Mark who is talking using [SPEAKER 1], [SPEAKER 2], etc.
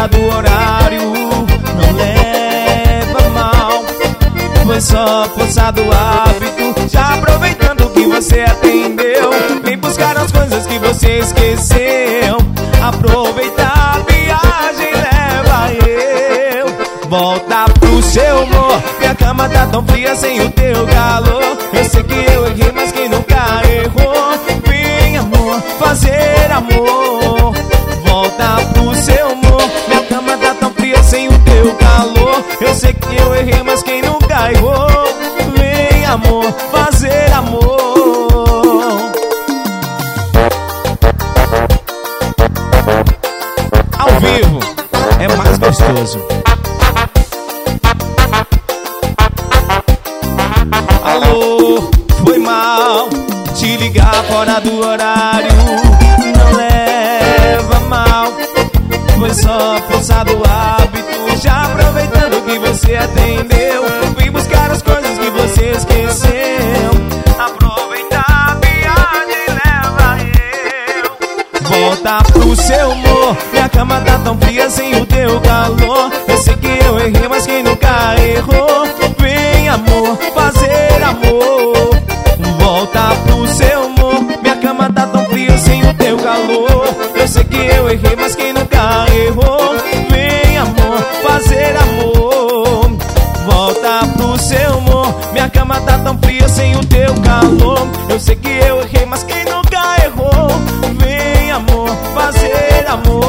[SPEAKER 1] do horário. Não leva mal, foi só força do hábito. Já aproveitando que você atendeu, vem buscar as coisas que você esqueceu. Aproveitar a viagem, leva eu. Volta pro seu amor, minha cama tá tão fria sem o teu calor. Eu sei que eu errei, mas quem nunca errou? Vem amor, fazer amor. Volta pro seu amor, minha cama tá tão fria sem o teu calor. Eu sei que eu errei, mas quem nunca errou? Vem amor, fazer amor. Ao vivo é mais gostoso. Alô, foi mal te ligar fora do horário. Não leva mal, foi só força do hábito. Já aproveitando que você atendeu, vim buscar as coisas que você esqueceu. Aproveitar a viagem, leva eu. Volta pro seu amor, minha cama tá tão fria sem o teu calor. Eu sei que eu errei, mas quem nunca errou? Vem amor, fazer amor. Volta pro seu amor, minha cama tá tão fria sem o teu calor. Eu sei que eu errei, mas quem nunca errou? Vem amor, fazer amor. Volta pro seu amor, minha cama tá tão fria sem o teu calor. Eu sei que eu errei, mas quem nunca errou? Vem amor, fazer amor.